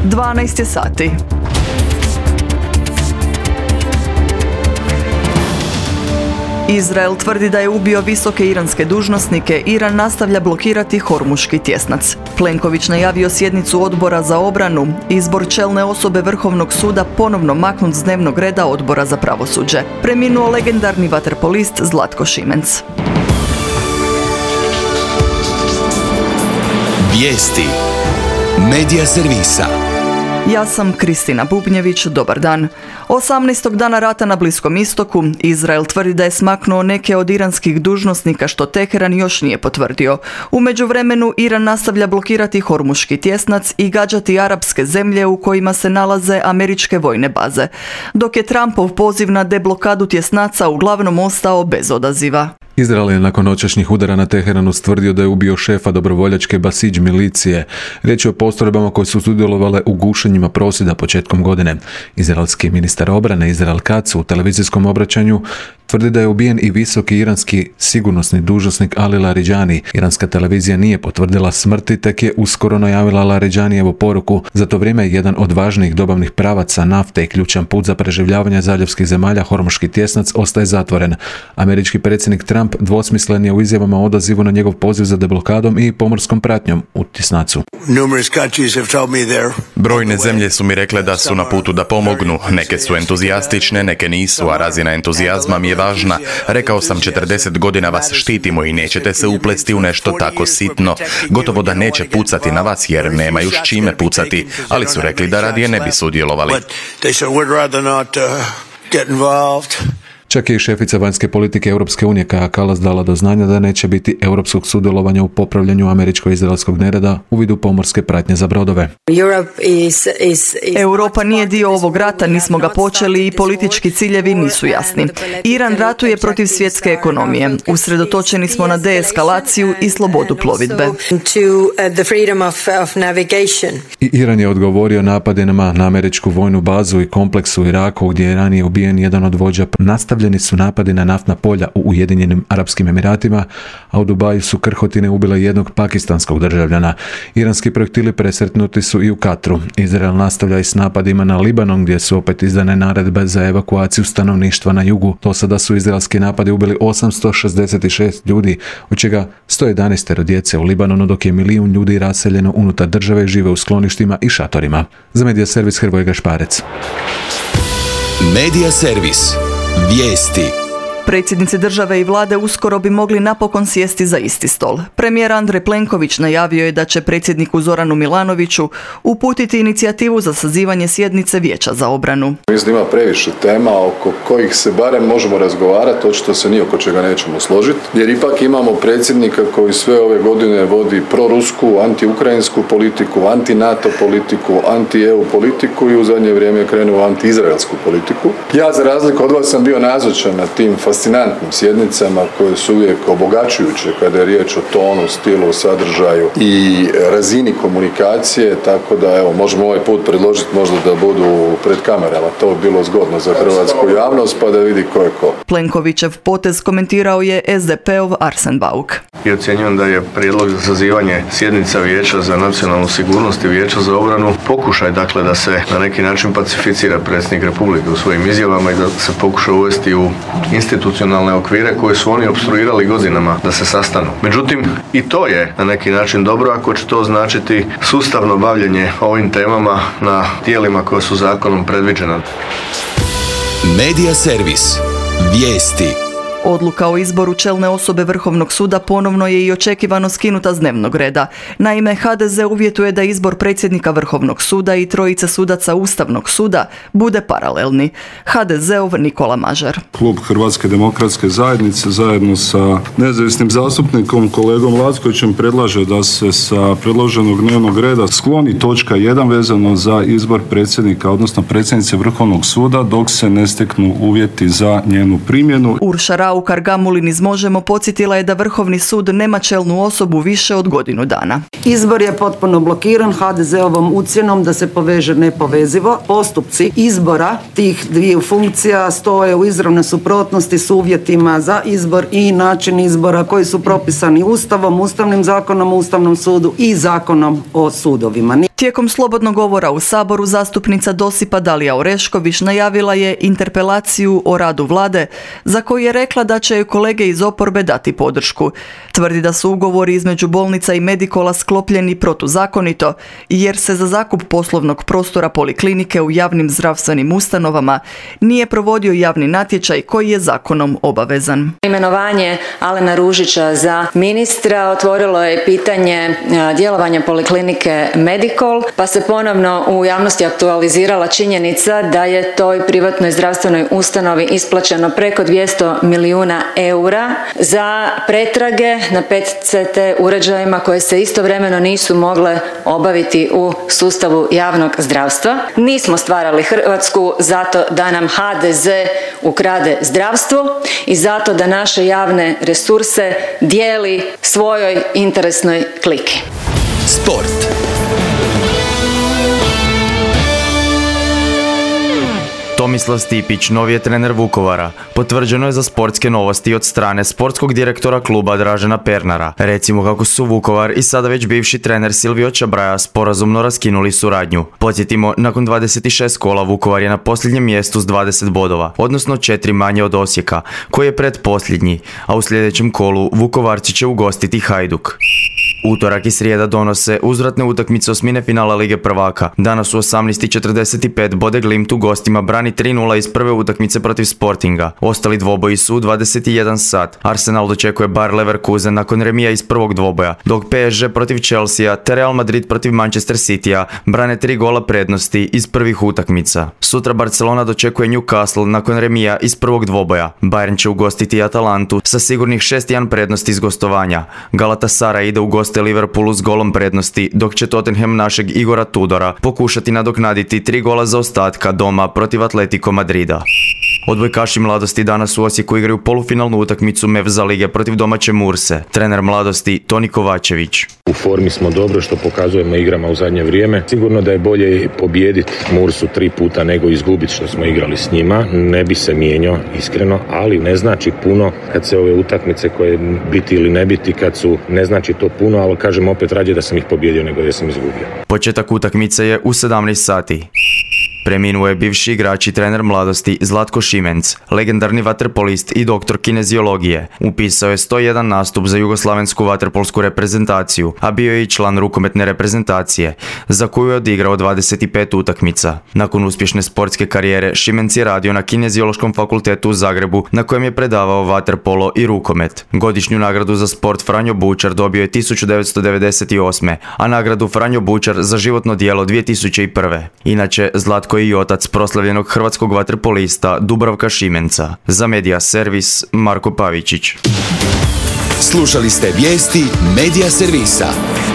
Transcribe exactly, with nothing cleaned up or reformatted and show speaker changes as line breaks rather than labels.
dvanaest je sati. Izrael tvrdi da je ubio visoke iranske dužnosnike, Iran nastavlja blokirati Hormuški tjesnac. Plenković najavio sjednicu Odbora za obranu, izbor čelne osobe Vrhovnog suda ponovno maknut s dnevnog reda Odbora za pravosuđe. Preminuo legendarni vaterpolist Zlatko Šimenc.
Vijesti Medija servisa.
Ja sam Kristina Bubnjević, dobar dan. osamnaestog dana rata na Bliskom istoku, Izrael tvrdi da je smaknuo neke od iranskih dužnosnika što Teheran još nije potvrdio. U međuvremenu Iran nastavlja blokirati Hormuški tjesnac i gađati arapske zemlje u kojima se nalaze američke vojne baze, dok je Trumpov poziv na deblokadu tjesnaca uglavnom ostao bez odaziva.
Izrael je nakon noćašnjih udara na Teheranu stvrdio da je ubio šefa dobrovoljačke Basidž milicije. Riječ je o postrojbama koje su sudjelovale u gušenjima prosvjeda početkom godine. Izraelski ministar obrane Izrael Katz u televizijskom obraćanju tvrdi da je ubijen i visoki iranski sigurnosni dužnosnik Ali Laridžani. Iranska televizija nije potvrdila smrti, tek je uskoro najavila Laridžanijevu poruku. Za to vrijeme jedan od važnijih dobavnih pravaca nafte i ključan put za preživljavanje zaljevskih zemalja, Hormuški tjesnac, ostaje zatvoren. Američki predsjednik Trump dvosmislen je u izjavama o odazivu na njegov poziv za deblokadom i pomorskom pratnjom u tjesnacu.
Brojne zemlje su mi rekle da su na putu da pomognu. Neke su entuzijastične, neke nisu, a razina entuzijazma mi je važna. Rekao sam, četrdeset godina vas štitimo i nećete se uplesti u nešto tako sitno. Gotovo da neće pucati na vas jer nemaju s čime pucati, ali su rekli da radije ne bi sudjelovali.
Čak je i šefica vanjske politike Europske unije Kaja Kallas dala do znanja da neće biti europskog sudjelovanja u popravljanju američko-izraelskog nereda u vidu pomorske pratnje za brodove.
Europa nije dio ovog rata, nismo ga počeli i politički ciljevi nisu jasni. Iran ratuje protiv svjetske ekonomije. Usredotočeni smo na deeskalaciju i slobodu plovidbe.
I Iran je odgovorio napadima na američku vojnu bazu i kompleks u Iraku gdje je ranije ubijen jedan od vođa. Nastavljeni su napadi na naftna polja u Ujedinjenim Arapskim Emiratima, a u Dubaju su krhotine ubile jednog pakistanskog državljana. Iranski projektili presretnuti su i u Katru. Izrael nastavlja i s napadima na Libanon gdje su opet izdane naredbe za evakuaciju stanovništva na jugu. Do sada su izraelski napadi ubili osamsto šezdeset šest ljudi, od čega sto jedanaest djece u Libanonu, dok je milijun ljudi raseljeno unutar države i žive u skloništima i šatorima. Za Medija servis Hrvoje Gašparec.
Medija servis. Vijesti.
Predsjednici države i vlade uskoro bi mogli napokon sjesti za isti stol. Premijer Andrej Plenković najavio je da će predsjedniku Zoranu Milanoviću uputiti inicijativu za sazivanje sjednice Vijeća za obranu.
Mislim da ima previše tema oko kojih se barem možemo razgovarati, očito se ni oko čega nećemo složiti, jer ipak imamo predsjednika koji sve ove godine vodi prorusku, antiukrajinsku politiku, anti-NATO politiku, anti-E U politiku i u zadnje vrijeme je krenuo anti-izraelsku politiku. Ja za razliku od vas sam bio nazočan na tim fascinantnim sjednicama koje su uvijek obogaćujuće kada je riječ o tonu, stilu, sadržaju i razini komunikacije, tako da evo, možemo ovaj put predložiti možda da budu pred kamerama. To bi bilo zgodno za hrvatsku javnost pa da vidi ko je ko.
Plenkovićev potez komentirao je es de pe ov Arsen Bauk.
I ocjenjujem da je prijedlog za sazivanje sjednica Vijeća za nacionalnu sigurnost i Vijeća za obranu pokušaj dakle da se na neki način pacificira predsjednik Republike u svojim izjavama i da se pokuša uvesti u institucionalne okvire koje su oni opstruirali godinama da se sastanu. Međutim, i to je na neki način dobro ako će to značiti sustavno bavljenje ovim temama na tijelima koja su zakonom predviđena.
Medija servis. Vijesti.
Odluka o izboru čelne osobe Vrhovnog suda ponovno je i očekivano skinuta s dnevnog reda. Naime, ha de ze uvjetuje da izbor predsjednika Vrhovnog suda i trojice sudaca Ustavnog suda bude paralelni. ha de ze ov Nikola Mažar.
Klub Hrvatske demokratske zajednice zajedno sa nezavisnim zastupnikom kolegom Lackovićem predlaže da se sa predloženog dnevnog reda skloni točka jedan vezano za izbor predsjednika, odnosno predsjednice Vrhovnog suda dok se ne steknu uvjeti za njenu primjenu.
Urša Raukar Gamulin iz Možemo podsjetila je da Vrhovni sud nema čelnu osobu više od godinu dana.
Izbor je potpuno blokiran ha de ze ovom ucjenom da se poveže nepovezivo. Postupci izbora tih dviju funkcija stoje u izravnoj suprotnosti s uvjetima za izbor i način izbora koji su propisani Ustavom, Ustavnim zakonom o Ustavnom sudu i Zakonom o sudovima.
Tijekom slobodnog govora u Saboru zastupnica Dosipa Dalija Orešković najavila je interpelaciju o radu vlade za koju je rekla da će joj kolege iz oporbe dati podršku. Tvrdi da su ugovori između bolnica i Medikola sklopljeni protuzakonito jer se za zakup poslovnog prostora poliklinike u javnim zdravstvenim ustanovama nije provodio javni natječaj koji je zakonom obavezan.
Imenovanje Alena Ružića za ministra otvorilo je pitanje djelovanja poliklinike Medikol, pa se ponovno u javnosti aktualizirala činjenica da je toj privatnoj zdravstvenoj ustanovi isplaćeno preko dvjesto milijuna eura za pretrage na P E T C T uređajima koje se istovremeno nisu mogle obaviti u sustavu javnog zdravstva. Nismo stvarali Hrvatsku zato da nam H D Z ukrade zdravstvo i zato da naše javne resurse dijeli svojoj interesnoj kliki.
Sport.
Tomislav Stipić, novi je trener Vukovara. Potvrđeno je za sportske novosti od strane sportskog direktora kluba Dražena Pernara. Recimo kako su Vukovar i sada već bivši trener Silvio Čabraja sporazumno raskinuli suradnju. Podsjetimo, nakon dvadeset šest kola Vukovar je na posljednjem mjestu s dvadeset bodova, odnosno četiri manje od Osijeka, koji je pretposljednji, a u sljedećem kolu Vukovarci će ugostiti Hajduk. Utorak i srijeda donose uzvratne utakmice osmine finala Lige prvaka. Danas u osamnaest i četrdeset pet Bode Glimt u gostima brani tri nula iz prve utakmice protiv Sportinga. Ostali dvoboji su u dvadeset jedan sat. Arsenal dočekuje Bayer Leverkusen nakon remija iz prvog dvoboja, dok P S G protiv Chelsea te Real Madrid protiv Manchester Citya brane tri gola prednosti iz prvih utakmica. Sutra Barcelona dočekuje Newcastle nakon remija iz prvog dvoboja. Bayern će ugostiti Atalantu sa sigurnih šest jedan prednosti iz gostovanja. Galatasaray ide u goste Liverpoolu s golom prednosti, dok će Tottenham našeg Igora Tudora pokušati nadoknaditi tri gola zaostatka doma protiv Atletico Madrida. Odbojkaši Mladosti danas u Osijeku igraju polufinalnu utakmicu Mevza lige protiv domaće Murse. Trener Mladosti Toni Kovačević.
U formi smo dobro što pokazujemo igrama u zadnje vrijeme. Sigurno da je bolje pobijediti Mursu tri puta nego izgubiti što smo igrali s njima. Ne bi se mijenjao iskreno, ali ne znači puno kad se ove utakmice koje biti ili ne biti, kad su, ne znači to puno, ali kažem opet rađe da sam ih pobijedio nego da sam izgubio.
Početak utakmice je u sedamnaest sati. Preminuo je bivši igrač i trener Mladosti Zlatko Šimenc, legendarni vaterpolist i doktor kineziologije. Upisao je sto jedan nastup za jugoslavensku vaterpolsku reprezentaciju, a bio je i član rukometne reprezentacije, za koju je odigrao dvadeset pet utakmica. Nakon uspješne sportske karijere, Šimenc je radio na Kineziološkom fakultetu u Zagrebu, na kojem je predavao vaterpolo i rukomet. Godišnju nagradu za sport Franjo Bučar dobio je tisuću devetsto devedeset osme. a nagradu Franjo Bučar za životno djelo dvije tisuće prve. Inače, Zlatko je i otac proslavljenog hrvatskog vaterpolista Dubravka Šimenca. Za Medija Servis, Marko Pavičić.
Slušali ste vijesti Medija Servisa.